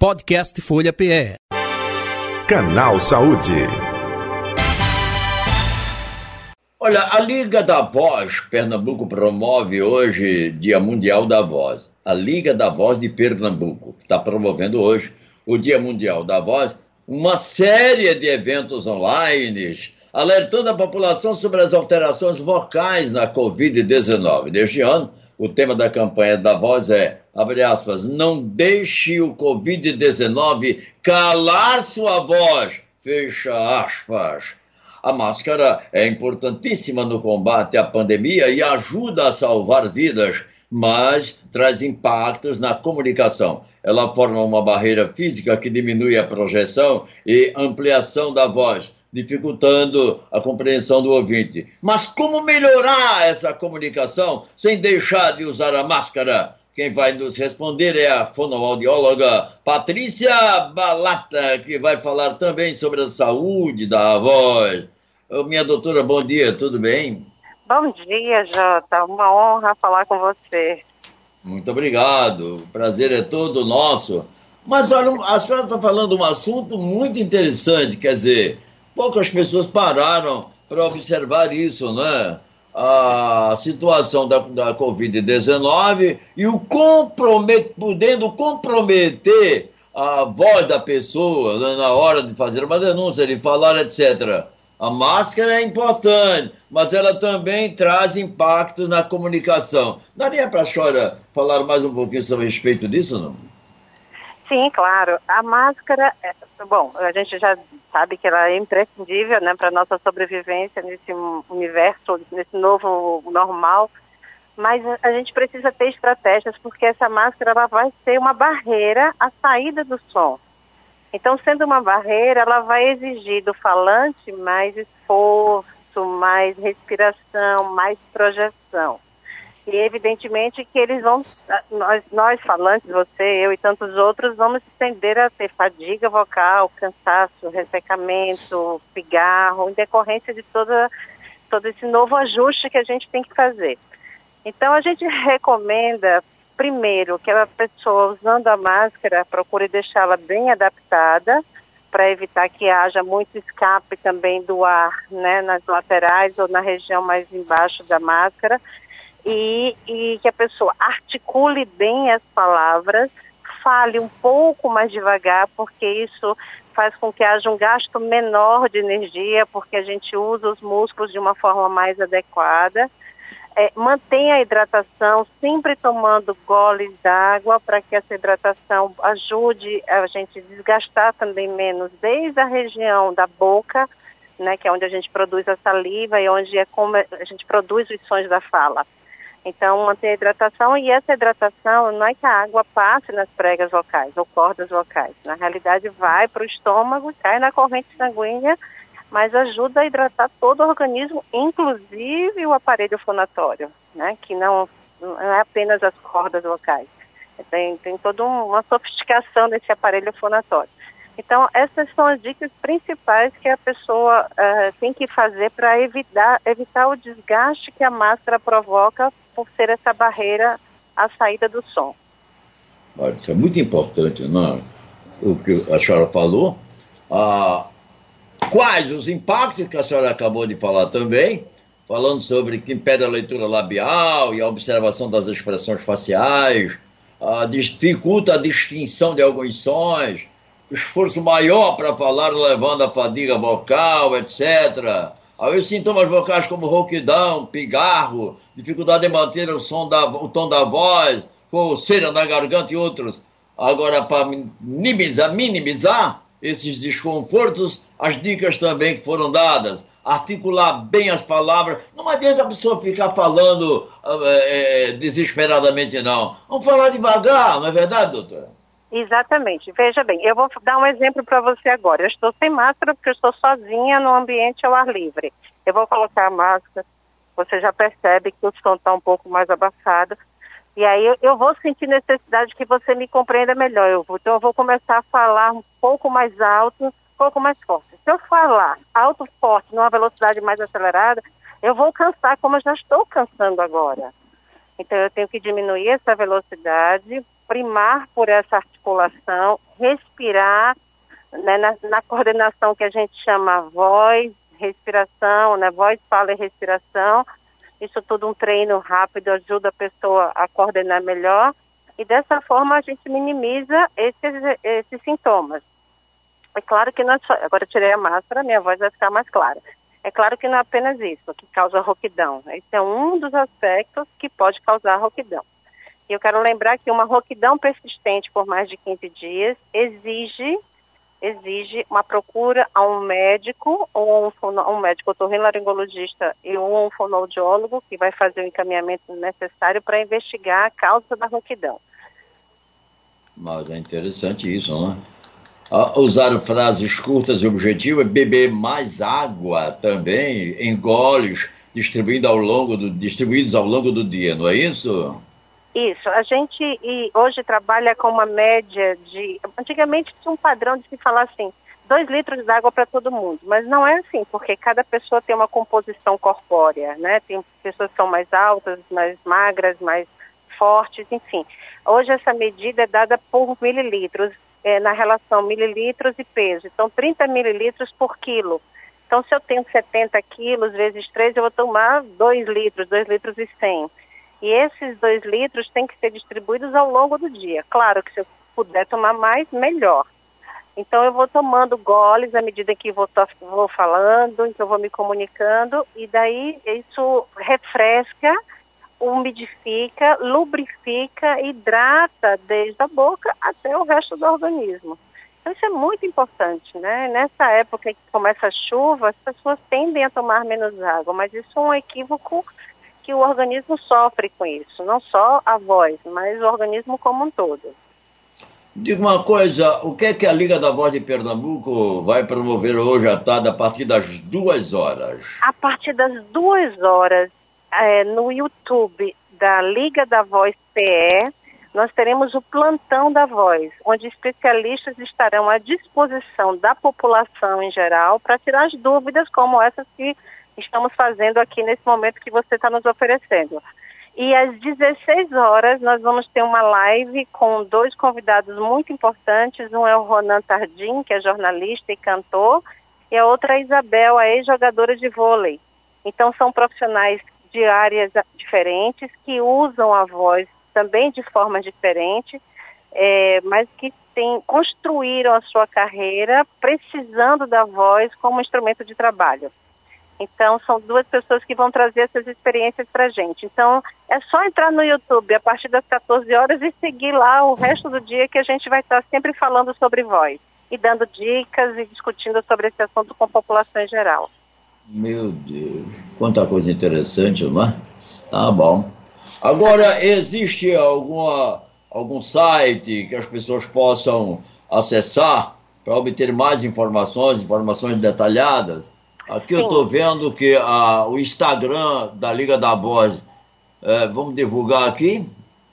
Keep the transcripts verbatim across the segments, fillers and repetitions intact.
Podcast Folha P E. Canal Saúde. Olha, a Liga da Voz Pernambuco promove hoje Dia Mundial da Voz. A Liga da Voz de Pernambuco está promovendo hoje o Dia Mundial da Voz, uma série de eventos online, alertando a população sobre as alterações vocais na covid dezenove. Neste ano, o tema da campanha da voz é, abre aspas, não deixe o covid dezenove calar sua voz, fecha aspas. A máscara é importantíssima no combate à pandemia e ajuda a salvar vidas, mas traz impactos na comunicação. Ela forma uma barreira física que diminui a projeção e ampliação da voz, dificultando a compreensão do ouvinte. Mas como melhorar essa comunicação sem deixar de usar a máscara? Quem vai nos responder é a fonoaudióloga Patrícia Balata, que vai falar também sobre a saúde da voz. Minha doutora, bom dia, tudo bem? Bom dia, Jota. Uma honra falar com você. Muito obrigado. O prazer é todo nosso. Mas, olha, a senhora está falando um assunto muito interessante, quer dizer, poucas pessoas pararam para observar isso, né? A situação da, da covid dezenove e o compromet, podendo comprometer a voz da pessoa, né, na hora de fazer uma denúncia, de falar, etcétera. A máscara é importante, mas ela também traz impactos na comunicação. Daria para a senhora falar mais um pouquinho sobre a respeito disso, não? Sim, claro. A máscara, é, bom, a gente já sabe que ela é imprescindível, né, para a nossa sobrevivência nesse universo, nesse novo normal, mas a gente precisa ter estratégias, porque essa máscara ela vai ser uma barreira à saída do som. Então, sendo uma barreira, ela vai exigir do falante mais esforço, mais respiração, mais projeção. E, evidentemente, que eles vão, nós, nós falantes, você, eu e tantos outros, vamos tender a ter fadiga vocal, cansaço, ressecamento, pigarro, em decorrência de toda, todo esse novo ajuste que a gente tem que fazer. Então, a gente recomenda, primeiro, que a pessoa usando a máscara procure deixá-la bem adaptada para evitar que haja muito escape também do ar, né, nas laterais ou na região mais embaixo da máscara e, e que a pessoa articule bem as palavras, fale um pouco mais devagar, porque isso faz com que haja um gasto menor de energia, porque a gente usa os músculos de uma forma mais adequada. É, mantenha a hidratação, sempre tomando goles d'água para que essa hidratação ajude a gente desgastar também menos desde a região da boca, né, que é onde a gente produz a saliva e onde é como a gente produz os sons da fala. Então, manter a hidratação, e essa hidratação não é que a água passe nas pregas vocais ou cordas vocais. Na realidade, vai para o estômago, cai na corrente sanguínea, mas ajuda a hidratar todo o organismo, inclusive o aparelho fonatório, né, que não, não é apenas as cordas vocais. Tem, tem toda uma sofisticação desse aparelho fonatório. Então, essas são as dicas principais que a pessoa uh, tem que fazer para evitar, evitar o desgaste que a máscara provoca por ser essa barreira à saída do som. Olha, isso é muito importante, não? O que a senhora falou. Ah, quais os impactos que a senhora acabou de falar também, falando sobre que impede a leitura labial e a observação das expressões faciais, ah, dificulta a distinção de alguns sons, esforço maior para falar, levando a fadiga vocal, etcétera. Aí os sintomas vocais como rouquidão, pigarro, dificuldade de manter o, som da, o tom da voz, coceira na garganta e outros. Agora, para minimizar, minimizar esses desconfortos, as dicas também que foram dadas. Articular bem as palavras. Não adianta a pessoa ficar falando é, desesperadamente, não. Vamos falar devagar, não é verdade, doutora? Exatamente. Veja bem, eu vou dar um exemplo para você agora. Eu estou sem máscara porque eu estou sozinha no ambiente ao ar livre. Eu vou colocar a máscara, você já percebe que o som está um pouco mais abafado. E aí eu, eu vou sentir necessidade que você me compreenda melhor. Eu vou, então eu vou começar a falar um pouco mais alto, um pouco mais forte. Se eu falar alto, forte, numa velocidade mais acelerada, eu vou cansar como eu já estou cansando agora. Então eu tenho que diminuir essa velocidade, primar por essa articulação, respirar, né, na, na coordenação que a gente chama voz, respiração, né, voz, fala e respiração. Isso tudo um treino rápido ajuda a pessoa a coordenar melhor e dessa forma a gente minimiza esses, esses sintomas. É claro que nós, agora eu tirei a máscara, minha voz vai ficar mais clara. É claro que não é apenas isso que causa rouquidão. Esse é um dos aspectos que pode causar rouquidão. E eu quero lembrar que uma rouquidão persistente por mais de quinze dias exige, exige uma procura a um médico, ou um, um médico otorrinolaringologista e um fonoaudiólogo que vai fazer o encaminhamento necessário para investigar a causa da rouquidão. Mas é interessante isso, não é? Ah, usar frases curtas e objetivas, beber mais água também, em goles, distribuindo ao longo do, distribuídos ao longo do dia, não é isso? Isso, a gente e hoje trabalha com uma média de, antigamente tinha um padrão de se falar assim, dois litros d'água para todo mundo, mas não é assim, porque cada pessoa tem uma composição corpórea, né? Tem pessoas que são mais altas, mais magras, mais fortes, enfim. Hoje essa medida é dada por mililitros, é, na relação mililitros e peso, então trinta mililitros por quilo. Então se eu tenho setenta quilos vezes três, eu vou tomar dois litros, dois litros e cem. E esses dois litros têm que ser distribuídos ao longo do dia. Claro que se eu puder tomar mais, melhor. Então eu vou tomando goles à medida que vou, tô, vou falando, que eu vou me comunicando, e daí isso refresca, umidifica, lubrifica, hidrata desde a boca até o resto do organismo. Então isso é muito importante, né? Nessa época que começa a chuva, as pessoas tendem a tomar menos água, mas isso é um equívoco que o organismo sofre com isso, não só a voz, mas o organismo como um todo. Diga uma coisa, o que é que a Liga da Voz de Pernambuco vai promover hoje à tarde a partir das duas horas? A partir das duas horas, é, no YouTube da Liga da Voz P E, nós teremos o Plantão da Voz, onde especialistas estarão à disposição da população em geral para tirar as dúvidas como essas que estamos fazendo aqui nesse momento que você está nos oferecendo. E às dezesseis horas nós vamos ter uma live com dois convidados muito importantes. Um é o Ronan Tardim, que é jornalista e cantor, e a outra é a Isabel, a ex-jogadora de vôlei. Então são profissionais de áreas diferentes que usam a voz também de forma diferente, é, mas que tem, construíram a sua carreira precisando da voz como instrumento de trabalho. Então, são duas pessoas que vão trazer essas experiências para a gente. Então, é só entrar no YouTube a partir das quatorze horas e seguir lá o resto do dia que a gente vai estar sempre falando sobre voz e dando dicas e discutindo sobre esse assunto com a população em geral. Meu Deus, quanta coisa interessante, não é? Tá bom. Agora, existe alguma, algum site que as pessoas possam acessar para obter mais informações, informações detalhadas? Aqui Sim. eu estou vendo que a, o Instagram da Liga da Voz, é, vamos divulgar aqui,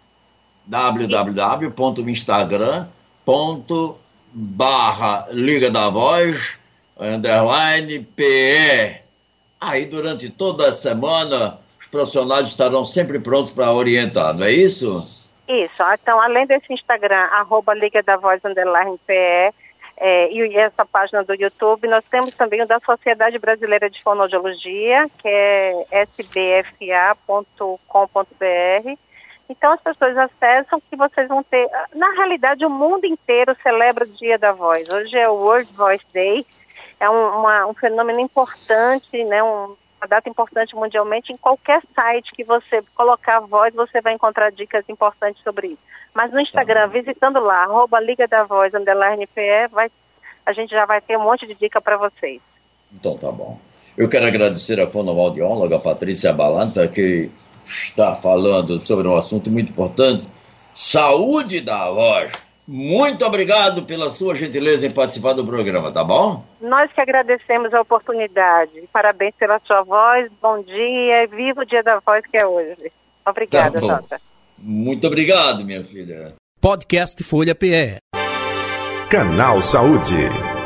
w w w ponto instagram ponto barra Liga da Voz, underline P E. Aí durante toda a semana os profissionais estarão sempre prontos para orientar, não é isso? Isso, então além desse Instagram, arroba Liga da Voz, underline P E, É, e essa página do YouTube, nós temos também o da Sociedade Brasileira de Fonoaudiologia, que é s b f a ponto com ponto b r. Então as pessoas acessam que vocês vão ter... Na realidade, o mundo inteiro celebra o Dia da Voz. Hoje é o World Voice Day, é um, uma, um fenômeno importante, né, um, uma data importante mundialmente. Em qualquer site que você colocar voz, você vai encontrar dicas importantes sobre isso. Mas no Instagram, visitando lá, arroba Liga da Voz, underline P E, vai, a gente já vai ter um monte de dica para vocês. Então tá bom. Eu quero agradecer a fonoaudióloga Patrícia Balanta, que está falando sobre um assunto muito importante, saúde da voz. Muito obrigado pela sua gentileza em participar do programa, tá bom? Nós que agradecemos a oportunidade. Parabéns pela sua voz, bom dia e viva o Dia da Voz que é hoje. Obrigada, tá Jota. Muito obrigado, minha filha. Podcast Folha P E. Canal Saúde.